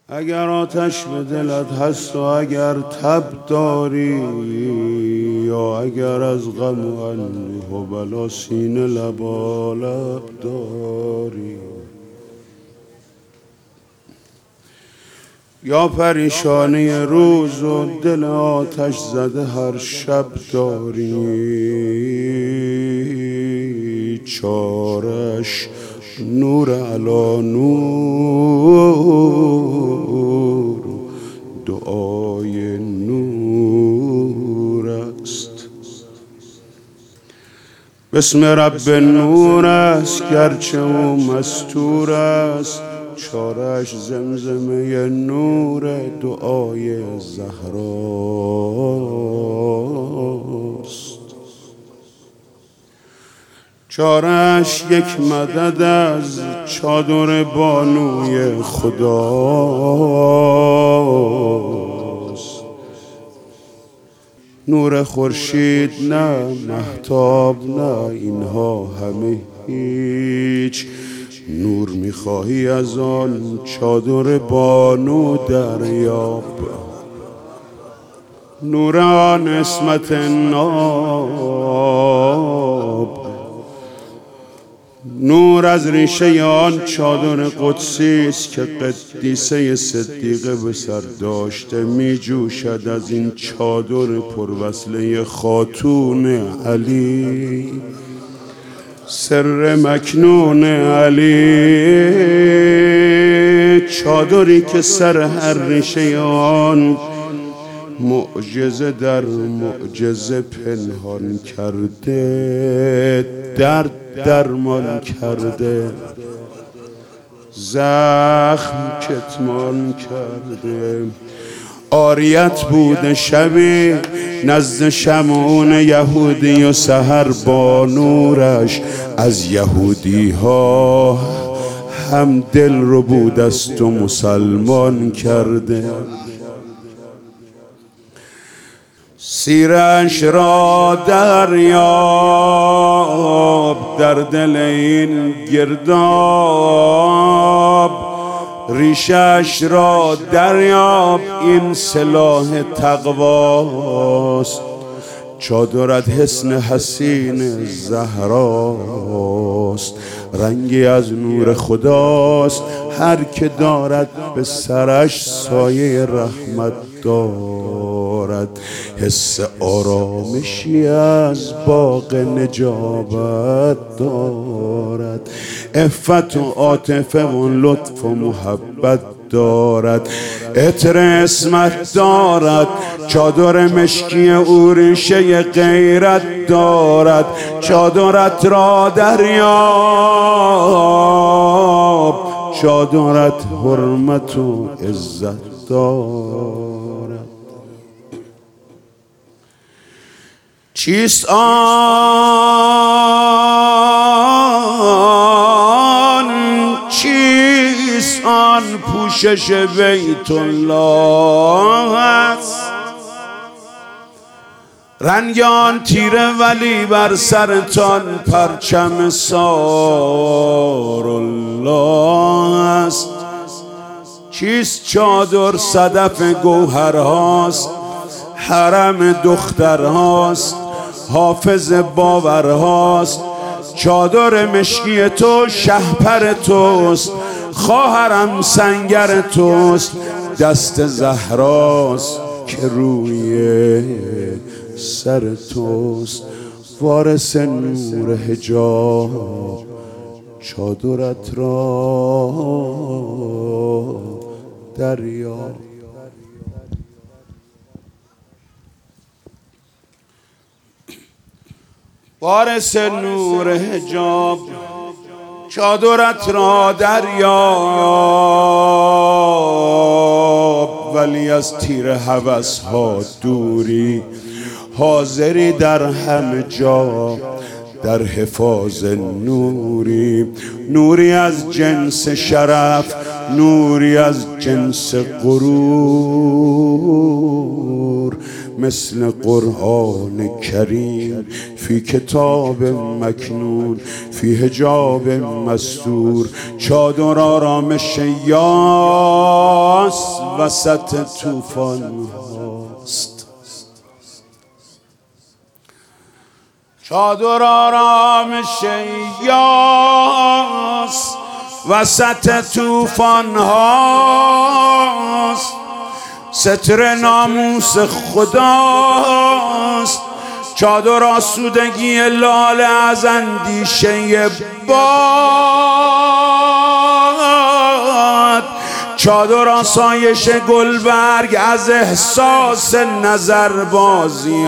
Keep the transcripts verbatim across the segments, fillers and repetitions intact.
اگر آتش به دلت هست و اگر تب داری، یا اگر از غم و اندوه و بلا سینه لبالب داری، یا پریشانی روز و دل آتش زده هر شب داری، چارش نور علی نور، دعای نور است. بسم رب نور است گرچه او مستور است، چارش زمزمه نور دعای زهراست. چارش یک مدد از چادر بانوی خداست. نور خورشید نه، مهتاب نه، اینها همه هیچ. نور میخواهی از آن چادر بانو دریاب، نور آن عصمت ناب. نور از ریشه آن چادر قدسی است که قدیسه صدیقه به سر داشته، می جوشد از این چادر پروصله خاتون علی، سر مکنون علی. چادری که سر هر ریشه آن معجزه در معجزه پنهان کرده، درد درمان کرده، زخم کتمان کرده. عاریت بوده شبی نزد شمعون یهودی و سحر با نورش از یهودی ها هم دل رو بودست و مسلمان کرده. سیرش را دریاب در دل این گرداب، ریشش را دریاب این سلاح تقواست. چادرت حسن حسین زهراست، رنگی از نور خداست. هر که دارد به سرش سایه رحمت دارد، حس آرامشی از باغ نجابت دارد. عفت و عاطفه و لطف و محبت دارد، عطر اسمت دارد. چادر مشکی او ریشه غیرت دارد. چادرت را دریاب، چادرت حرمت و عزت دارد. چیست آن چیست آن پوشش بیت الله است؟ رنگ آن تیره ولی بر سرتان پرچم سار الله است. چیست چادر صدف گوهرهاست، حرم دخترهاست، حافظ باورهاست. چادر مشکی تو شهپر توست، خواهرم سنگر توست. دست زهراست که روی سر توست، وارث نور حجاب. چادرت را دریاب. وارث نور حجاب، چادرت را دریاب. ولی از تیر هوس ها دوری، حاضری در همه جا در حفاظ نوری. نوری از جنس شرف، نوری از جنس غرور. مثل قرآن کریم فی کتاب مکنون فی حجاب مستور. چادر آرامش یاس وسط طوفان هاست. چادر آرامش یاس وسط طوفان هاست. ستر ناموس خداست. چادر آسودگی لاله از اندیشه باد. چادر آسایش گلبرگ از احساس نظربازی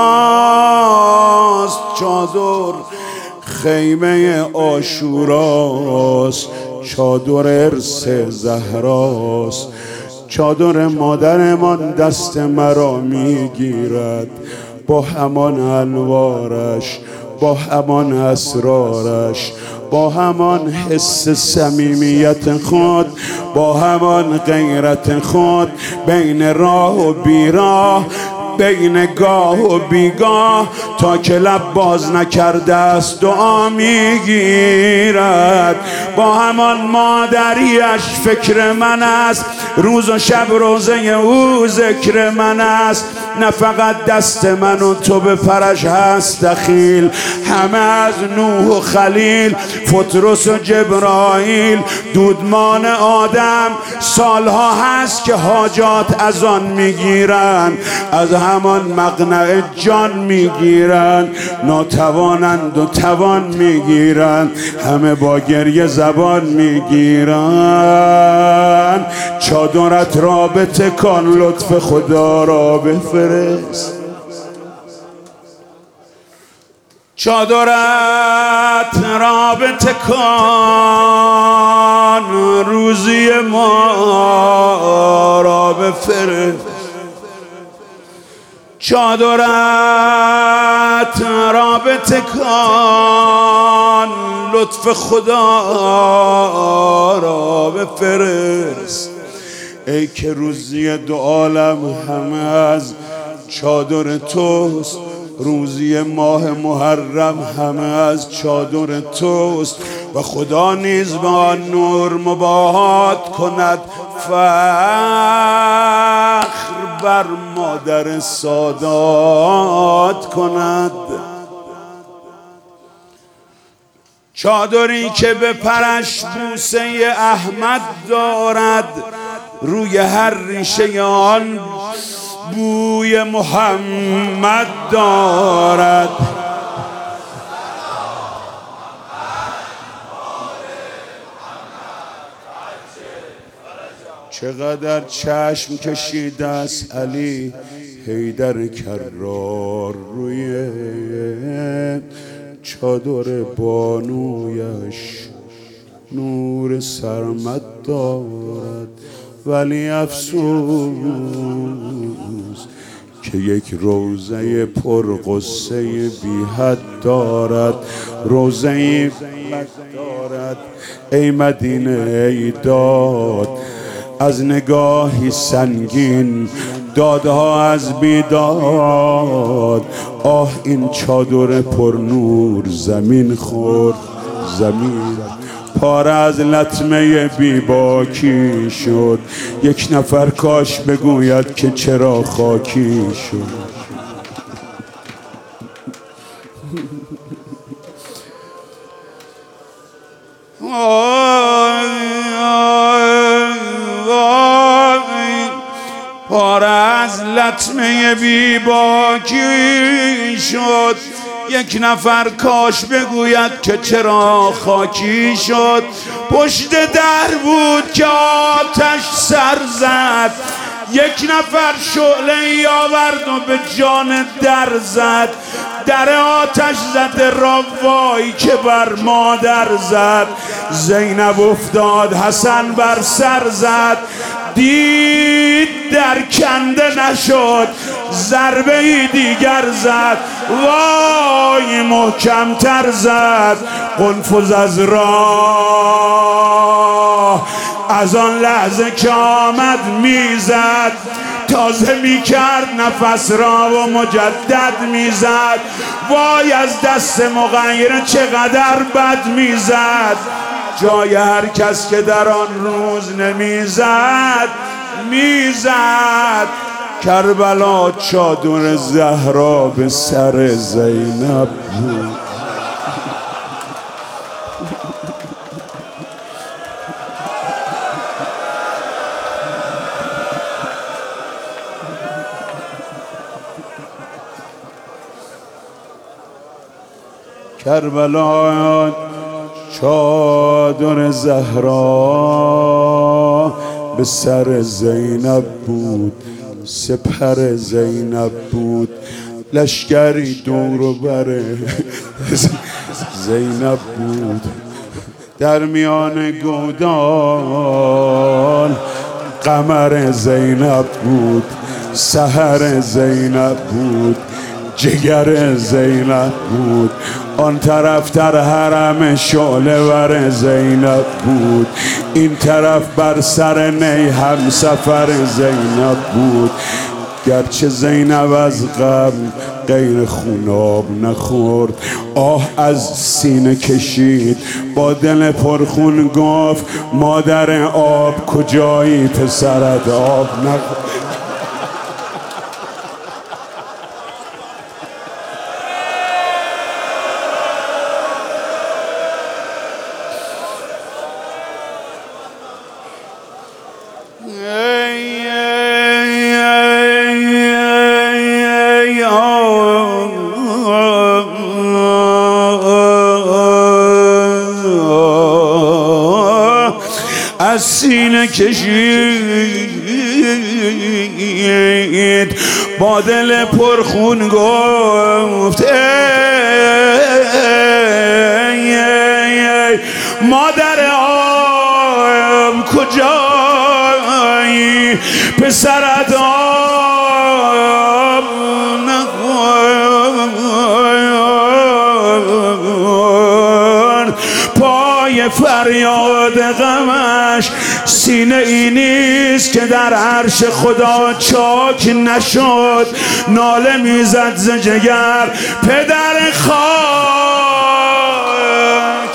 هاست. چادر خیمه عاشوراست. چادر ارث زهراست. چادر مادرمان دست مرا میگیرد با همان انوارش، با همان اسرارش، با همان حس صمیمیت خود، با همان غیرت خود. بین راه و بیراه، بین گاه و بیگاه، تا که لب باز نکرده است دعا میگیرد. با همان مادریش فکر من است، روز و شب روزه او ذکر من است. نه فقط دست من و تو به پرش هست دخیل، همه از نوح و خلیل، پطرس و جبرائیل، دودمان آدم. سالها هست که حاجات از آن میگیرن، از همان مقنع جان میگیرن. ناتوانند و توان میگیرن، همه با گریه زبان میگیرن. چادرت را بتکان، لطف خدا را بفرست. چادرت را بتکان، روزی ما را بفرست. چادرت را بتکان، لطف خدا را بفرست. ای که روزی دو عالم همه از چادر توست. روزی ماه محرم همه از چادر توست. و خدا نیز با آن نور مباهات کند. فخر بر مادر سادات کند. چادری که به پرش بوسه احمد دارد، روی هر ریشه آن بوی محمد دارد. چقدر چشم کشیده است علی حیدر کرار روی چادر بانویش. نور سرمد دارد ولی افسوس که یک روضه پرغصه بی حد دارد. روضه ای دارد ای مدینه ای داد، از نگاهی سنگین دادها از بیداد. آه این چادر پر نور زمین خورد، زمین پاره از لطمه بیباکی شد. یک نفر کاش بگوید که چرا خاکی شد. پاره از لطمه بیباکی شد. یک نفر کاش بگوید که چرا خاکی شد. پشت در بود که آتش سر زد. یک نفر شعله آورد و به جان در زد. در آتش زده را وای که بر مادر زد. زینب افتاد حسن بر سر زد. دید در کنده نشد، ضربه ای دیگر زد. وای محکم تر زد. قنفذ از راه از آن لحظه که آمد میزد. تازه میکرد نفس را و مجدد میزد. وای از دست مغیره چقدر بد میزد. جای هر کس که در آن روز نمیزد میزد. کربلا چادر زهرا به سر زینب بود. کربلا چادر زهرا به سر زینب بود، سپر زینب بود، لشکری دور و بر زینب بود. در میان گودال قمر زینب بود، سحر زینب بود، جگر زینب بود. آن طرف در حرم شعله ور زینب بود، این طرف بر سر نی همسفر زینب بود. گرچه زینب از غم غیر خوناب نخورد، آه از سینه کشید، با دل پرخون گفت مادر آب کجایی پسرت آب نخورد. از سینه کشید، با دل پرخون گفت ای ای ای مادر آب کجایی پسرت آب نخورد. پای فریاد غمش سینه ای نیست که در عرش خدا چاک نشد. ناله میزد ز جگر پدر خاک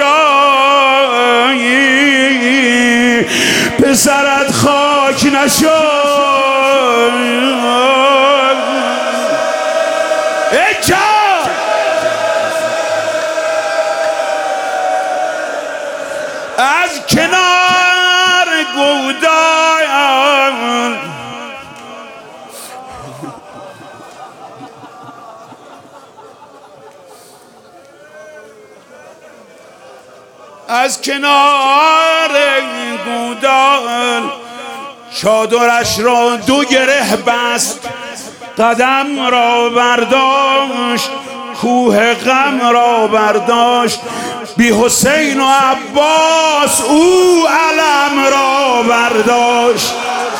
کجایی پسرت خاک نشد. ای جان از کنار گودال از کنار گودال چادرش را دو گره بست، قدم را برداشت، کوه غم را برداشت. بی حسین و عباس او علم را برداشت.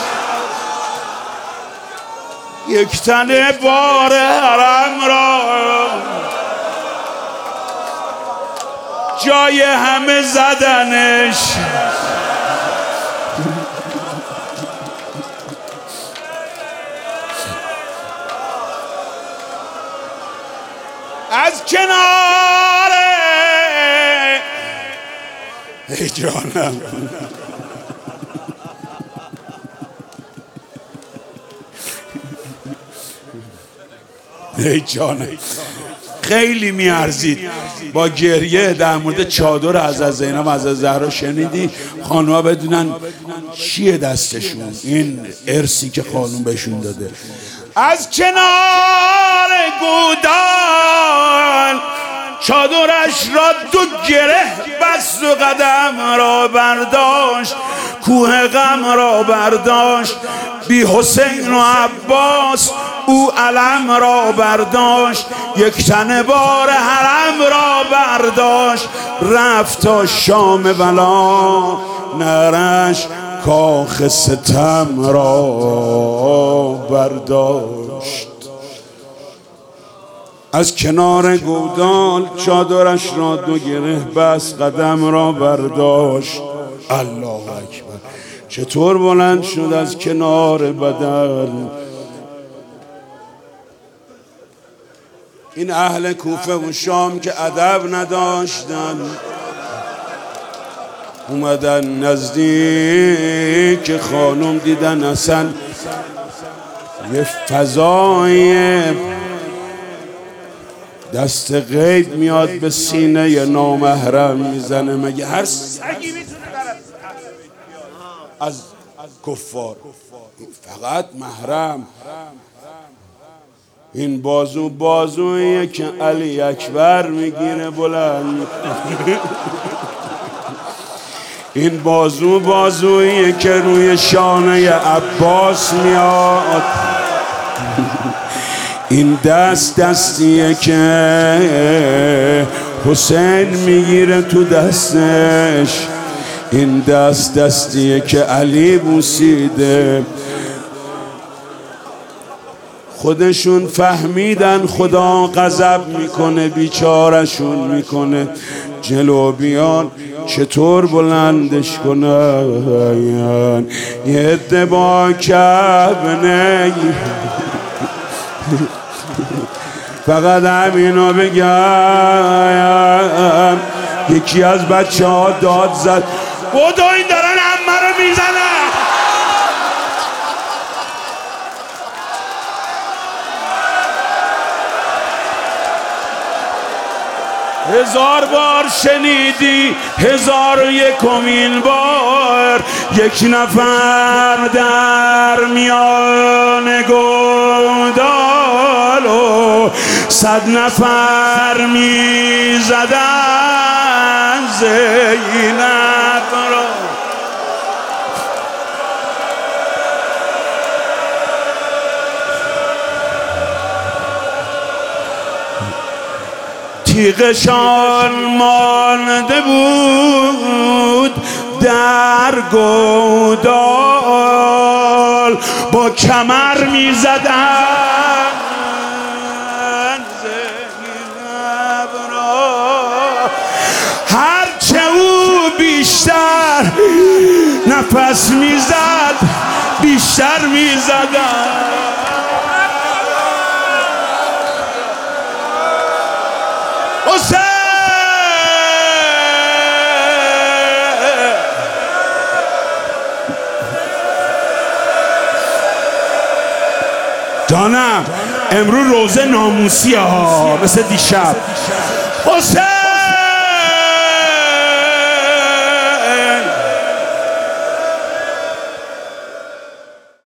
یک تنه بار حرم را جای همه زدنش. از کنار ای جانم ای جانم خیلی میارزید. با گریه در مورد چادر از از زینب از از زهرا شنیدی. خانوها بدونن چیه دستشون، این ارثی که خانوم بهشون داده. از کنار گودال چادرش را دو گره بست و قدم را برداشت، کوه غم را برداشت. بی حسین و عباس او علم را برداشت، یک تنه بار حرم را برداشت. رفت تا شام بلا نرش کاخ ستم را برداشت. از کنار گودال چادرش را دو گره بست، قدم را برداشت. الله اکبر. چطور بلند شد از کنار بدن. این اهل کوفه و شام که ادب نداشتن، اومدن نزدیک خانم، دیدن اصلا یه فضای دست غیب میاد به سینه ی نامحرم میزنه. مگه هر سگی میتونه از کفار؟ فقط محرم. این بازو بازویه که علی اکبر میگیره بلند، این بازو بازویه که روی شانه عباس میاد، این دست دستیه که حسین میگیره تو دستش، این دست دستیه که علی بوسیده. خودشون فهمیدن خدا غضب میکنه، بیچارشون میکنه، جلو بیان چطور بلندش کنن. یه عده با کبنه فقط همینو بگم، یکی از بچه ها داد زد بودو این دارن عمه رو میزنن. هزار بار شنیدی، هزار و یکمین بار یک نفر در میان گودال و صد نفر میزدن زینب را. تیغشان مانده بود در گودال، با کمر می زدن زینب را. هرچه او بیشتر نفس می زد بیشتر می زدن. حسین جانم، امرو روزه ناموسی ها مثل دیشب. حسین